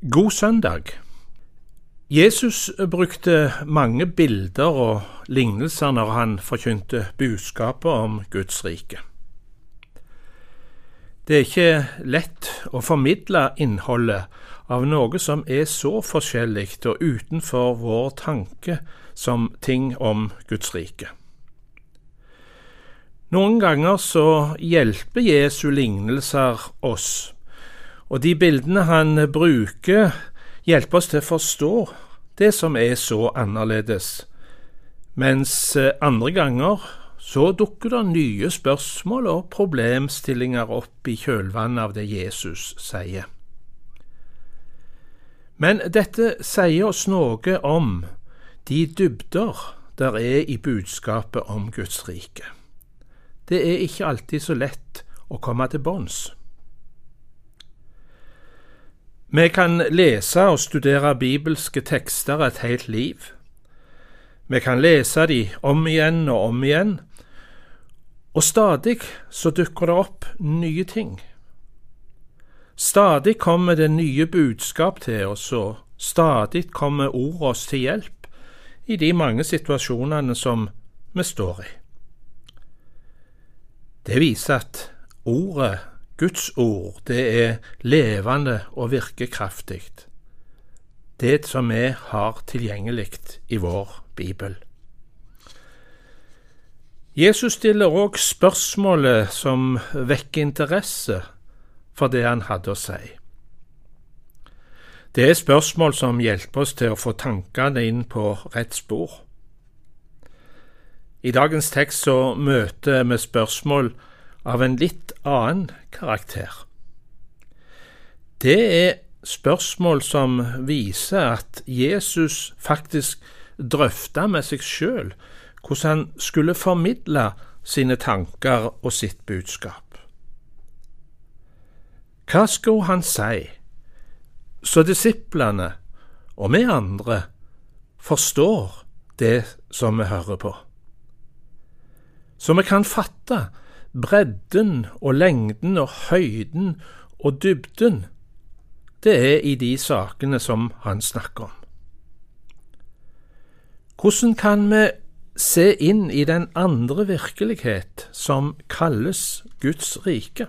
God søndag. Jesus brukte mange bilder og lignelser når han forkynte budskapet om Guds rike. Det er ikke lett å formidle innholdet av noe som er så forskjellig og utenfor vår tanke som ting om Guds rike. Noen ganger så hjelper Jesu lignelser oss, og de bildene han bruker hjelper oss til å forstå det som er så annerledes, mens andre ganger så dukker det nye spørsmål og problemstillinger opp i kjølvannet av det Jesus sier. Men dette sier oss noe om de dybder der er i budskapet om Guds rike. Det er ikke alltid så lett å komme til bunns. Vi kan lese og studere bibelske tekster et helt liv. Vi kan lese de om igjen og om igjen, og stadig så dukker det opp nye ting. Stadig kommer det nye budskap til oss, og stadig kommer ordet oss til hjelp i de mange situasjonene som vi står i. Det viser at ordet, Guds ord, det er levende og virkekraftig. Det som vi har tilgjengelig i vår Bibel. Jesus stiller også spørsmålet som vekker interesse for det han hadde å si. Det er spørsmål som hjelper oss til å få tankene inn på rett spor. I dagens tekst så møter vi spørsmål av en litt annen karakter. Det er spørsmål som viser at Jesus faktisk drøftet med seg selv hvordan han skulle formidle sine tanker og sitt budskap. Hva skulle han si, så disiplene og vi andre forstår det som vi hører på? Så vi kan fatte bredden og lengden og høyden og dybden, det er i de sakene som han snakker om. Hvordan kan vi se inn i den andre virkelighet som kalles Guds rike?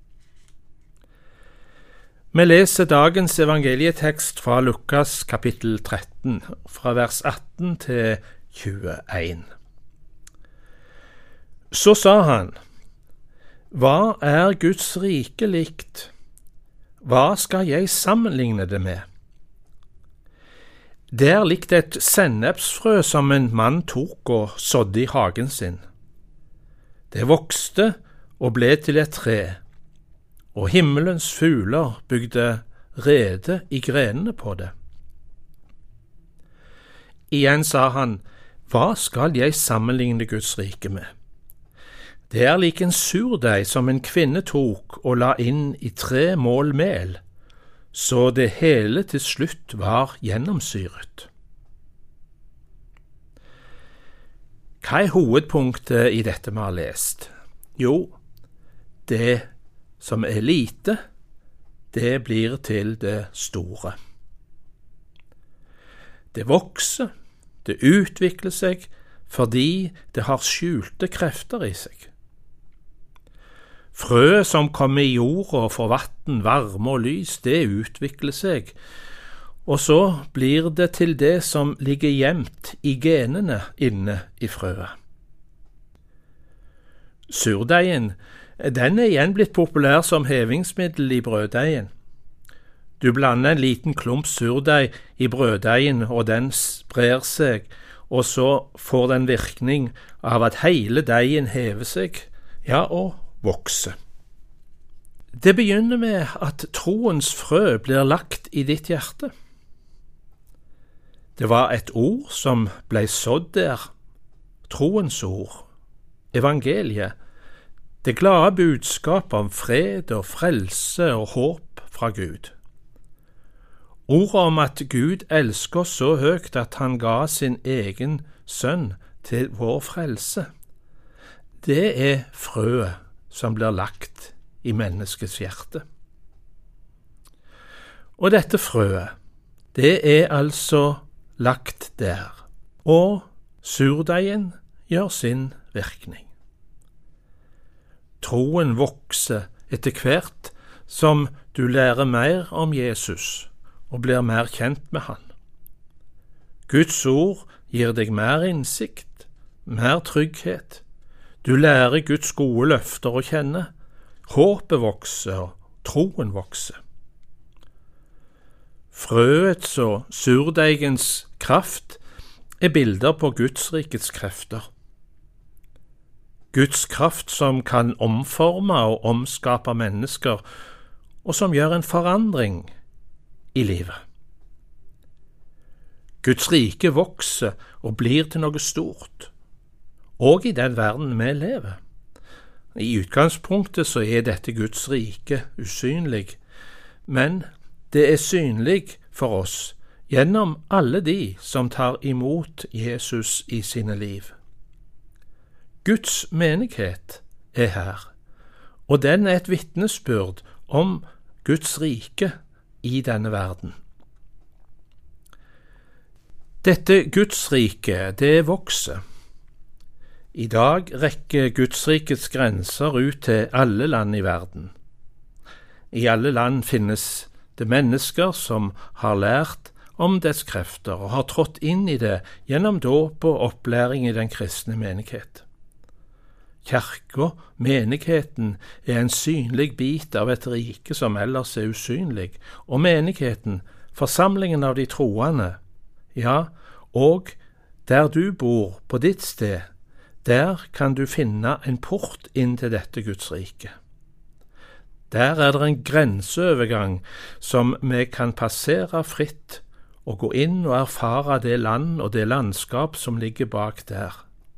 Vi leser dagens evangelietekst fra Lukas kapittel 13, fra vers 18 til 21. Så sa han: Hva er Guds rike likt? Hva skal jeg sammenligne det med? Det er likt et sennepsfrø som en mann tok og sådde i hagen sin. Det vokste og ble til et tre, og himmelens fugler bygde rede i grenene på det. Igjen sa han: Hva skal jeg sammenligne Guds rike med? Det er lik en surdeig som en kvinne tok og la inn i 3 mål mel, så det hele til slutt var gjennomsyret. Hva er hovedpunktet i dette vi har lest? Jo, det som er lite, det blir til det store. Det vokser, det utvikler seg, fordi det har skjulte krefter i seg. Frøet som kommer i jorda og får vann, varme og lys, det utvikler seg, og så blir det til det som ligger gjemt i genene inne i frøet. Surdeigen, den er igjen blitt populær som hevingsmiddel i brøddeigen. Du blander en liten klump surdeig i brøddeigen, og den sprer seg, og så får den virkning av at hele deigen hever seg, ja, og vokse. Det begynner med at troens frø blir lagt i ditt hjerte. Det var et ord som ble sådd der, troens ord, evangeliet, det glade budskap om fred og frelse og håp fra Gud. Ordet om at Gud elsker oss så høyt at han ga sin egen sønn til vår frelse, det er frøet som blir lagt i menneskets hjerte. Og dette frøet, det er altså lagt der, og surdeigen gjør sin virkning. Troen vokser etter hvert som du lærer mer om Jesus og blir mer kjent med han. Guds ord gir deg mer innsikt, mer trygghet. Du lærer Guds gode løfter å kjenne. Håpet vokser, og troen vokser. Frøets og surdeigens kraft er bilder på Guds rikets krefter. Guds kraft som kan omforme og omskape mennesker, og som gjør en forandring i livet. Guds rike vokser og blir til noe stort, og i den verden vi lever. I utgangspunktet så er dette Guds rike usynlig, men det er synlig for oss gjennom alle de som tar imot Jesus i sine liv. Guds menighet er her, og den er et vitnesbyrd om Guds rike i denne verden. Dette Guds rike, det vokser. I dag rekker Guds rikets grenser ut til alle land i verden. I alle land finnes det mennesker som har lært om dets krefter og har trådt inn i det gjennom dåp og opplæring i den kristne menighet. Kirka, menigheten, er en synlig bit av et rike som ellers er usynlig, og menigheten, forsamlingen av de troende, ja, og der du bor på ditt sted, der kan du finne en port inn til dette Guds rike. Der er det en grenseovergang som vi kan passere fritt og gå inn og erfare det land og det landskap som ligger bak der.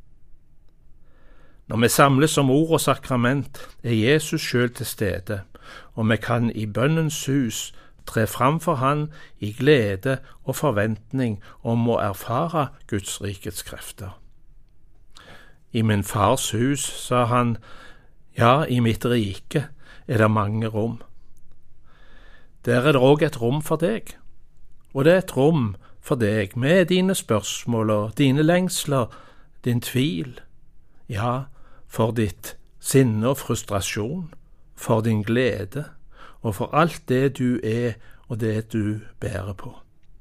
Når vi samles om ord og sakrament, er Jesus selv til stede, og vi kan i bønnens hus tre fram for han i glede og forventning om å erfare Guds rikets krefter. I min fars hus, sa han, ja, i mitt rike er det mange rom. Der er det også et rom for deg, og det er et rom for deg med dine spørsmål og dine lengsler, din tvil, ja, for ditt sinne og frustrasjon, for din glede og for alt det du er og det du bærer på.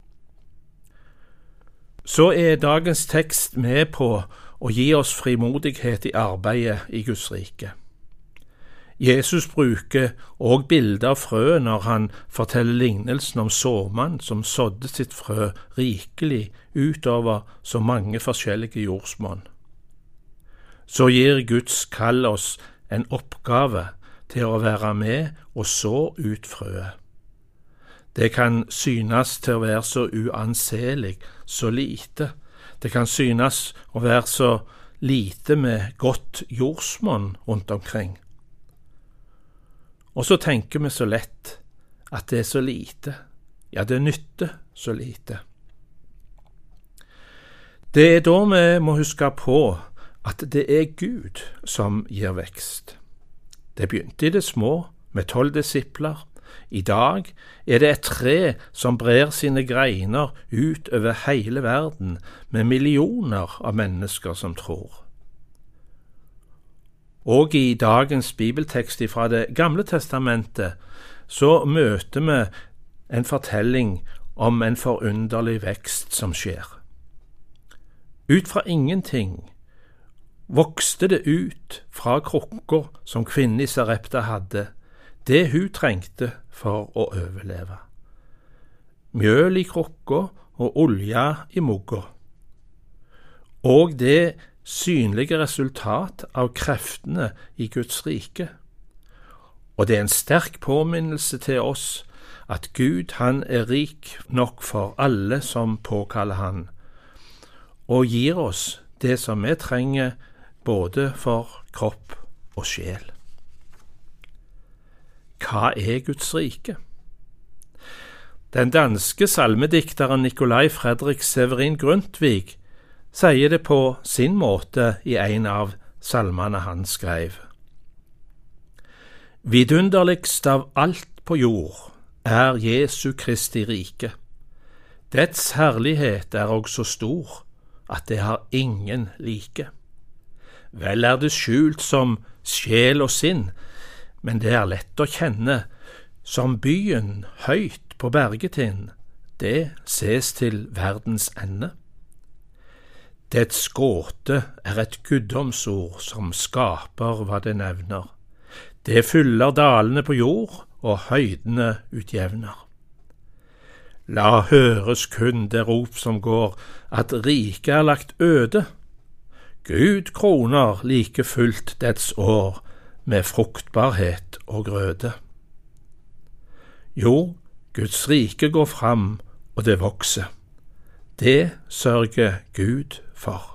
Så er dagens tekst med på å gi oss frimodighet i arbeidet i Guds rike. Jesus bruker også bildet av frøet når han forteller lignelsen om såmannen som sådde sitt frø rikelig utover så mange forskjellige jordsmonn. Så gir Guds kall oss en oppgave til å være med og så ut frøet. Det kan synes til å være så uanselig, så lite. Det kan synes å være så lite med godt jordsmonn rundt omkring. Og så tenker vi så lett at det er så lite. Ja, det nytter så lite. Det er da vi må huske på at det er Gud som gir vekst. Det begynte i det små, med 12 disipler. I dag er det et tre som brer sine greiner ut over hele verden, med millioner av mennesker som tror. Og i dagens bibeltekst fra Det gamle testamentet så møter vi en fortelling om en forunderlig vekst som skjer. Ut fra ingenting vokste det ut fra krukker som kvinnen i Sarepta hadde, det hun trengte for å overleve. Mjøl i krukka og olje i mugga. Og det synlige resultat av kreftene i Guds rike. Og det er en sterk påminnelse til oss at Gud, han er rik nok for alle som påkaller han, og gir oss det som vi trenger både for kropp og sjel. Hva er Guds rike? Den danske salmedikteren Nikolai Fredrik Severin Grundtvig sier det på sin måte i en av salmene han skrev. Vidunderligst av alt på jord, er Jesu Kristi rike. Dets herlighet er også stor, at det har ingen like. Vel er det skjult som sjel og sinn, men det er lett å kjenne, som byen høyt på bergetind, det ses til verdens ende. Dets gåte er et guddomsord som skaper hva det nevner. Det fyller dalene på jord og høydene utjevner. La høres kun det rop som går, at riket er lagt øde. Gud kroner like fullt dets år med fruktbarhet og grøde. Jo, Guds rike går fram, og det vokser. Det sørger Gud for.